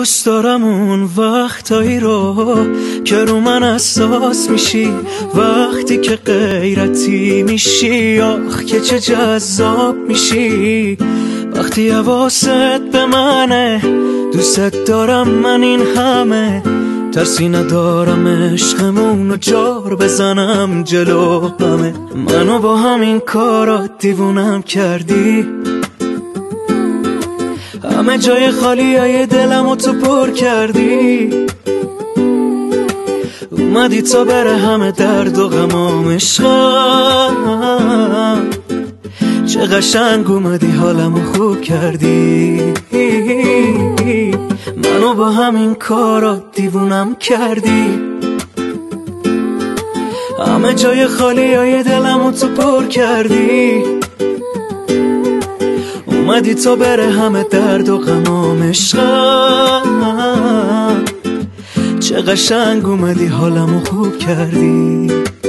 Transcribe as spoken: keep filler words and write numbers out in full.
دوست دارم اون وقتایی رو که رو من اساس میشی، وقتی که غیرتی میشی، آخ که چه جذاب میشی، وقتی حواست به منه، دوست دارم من این همه، ترسی ندارم عشقمونو جار بزنم جلو همه. منو با همین کارات دیوونم کردی، همه جای خالی های دلمو تو پر کردی، اومدی تا بره همه درد و غمام عشقم، چه قشنگ اومدی حالمو خوب کردی، منو با همین کارات دیوونم کردی، همه جای خالی های دلمو تو پر کردی، اومدی تا بره همه درد و غمام عشقم، چه قشنگ اومدی حالمو خوب کردی.